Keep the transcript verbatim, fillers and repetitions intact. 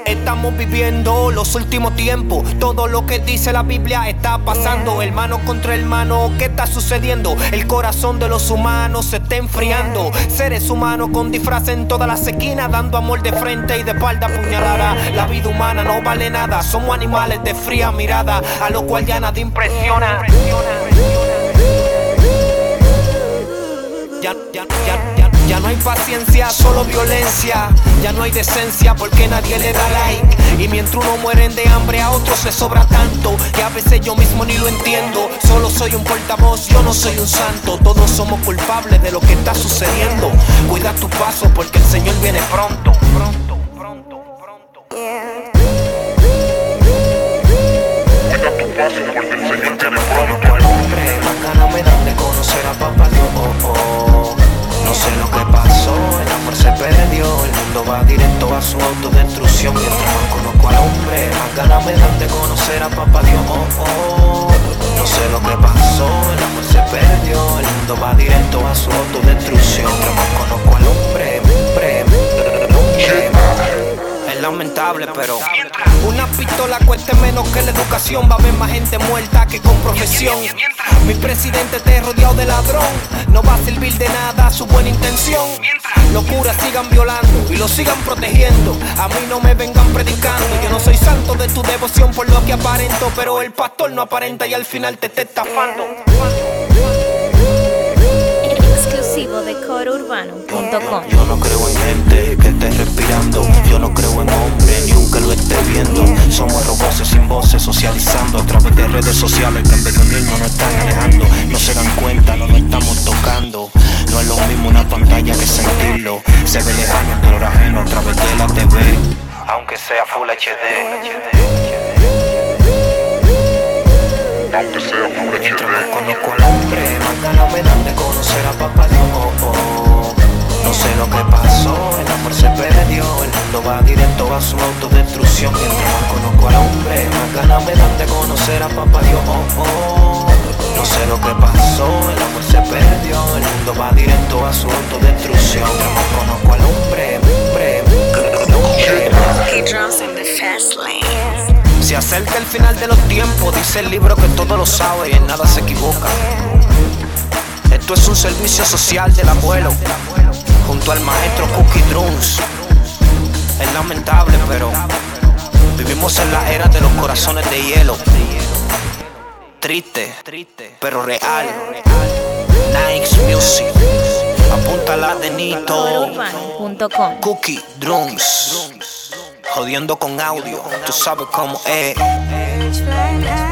Estamos viviendo los últimos tiempos. Todo lo que dice la Biblia está pasando. Hermano contra hermano, ¿qué está sucediendo? El corazón de los humanos se está enfriando. Seres humanos con disfraz en todas las esquinas, dando amor de frente y de espalda puñalada. La vida humana no vale nada. Somos animales de fría mirada, a lo cual ya nadie impresiona. Ya, ya, ya, ya, ya no hay paciencia, solo violencia. Ya no hay decencia porque nadie le da like. Y mientras uno mueren de hambre, a otros les sobra tanto que a veces yo mismo ni lo entiendo. Solo soy un portavoz, yo no soy un santo. Todos somos culpables de lo que está sucediendo. Cuida tu paso porque el Señor viene pronto. Pronto, pronto, pronto. Yeah. Cuida tu paso porque el Señor viene pronto. Más ganas me dan de conocer a Papá Dios. Oh, oh. No sé lo que pasó, el amor se perdió. El mundo va directo a su autodestrucción. Mientras más conozco al hombre, más ganas me dan de conocer a Papá Dios. Oh, oh. No sé lo que pasó, el amor se perdió. El mundo va directo a su autodestrucción. Mientras más conozco al hombre, hombre, hombre. Es lamentable, pero una pistola cueste menos que la educación. Va a haber más gente muerta que con profesión. Mi presidente esté rodeado de ladrón, no va a servir de nada su buena intención. Los curas sigan violando y lo sigan protegiendo. A mí no me vengan predicando. Yo no soy santo de tu devoción por lo que aparento, pero el pastor no aparenta y al final te está estafando. Exclusivo de coro urbano punto com. Yo no creo en gente que esté respirando. Yo no creo en hombre ni un que lo esté viendo. Somos roboces sin voces socializando a través de redes sociales que en vez de unirnos nos están alejando. No se dan cuenta, no nos estamos tocando. No es lo mismo una pantalla que sentirlo. Se ve lejano el dolor ajeno a través de la T V, aunque sea Full H D. Aunque sea Full H Mientras más D. conozco al hombre, más ganas me dan de conocer a Papá Dios. Oh, oh. No sé lo que pasó, el amor se perdió. El mundo va directo a su autodestrucción. Mientras más conozco al hombre, más ganas me dan de conocer a Papá Dios. Oh, oh. No sé lo que pasó, el amor se perdió. El mundo va directo a su autodestrucción. Mientras más conozco al hombre, hombre, hombre. He drums in the fast lane. Se acerca el final de los tiempos, dice el libro que todo lo sabe y en nada se equivoca. Esto es un servicio social del abuelo, junto al maestro Cookie Drums. Es lamentable, pero vivimos en la era de los corazones de hielo. Triste, pero real. Nice Music, apúntala de coro Nito. urbano punto com. Cookie Drums, jodiendo con audio, tú sabes cómo es.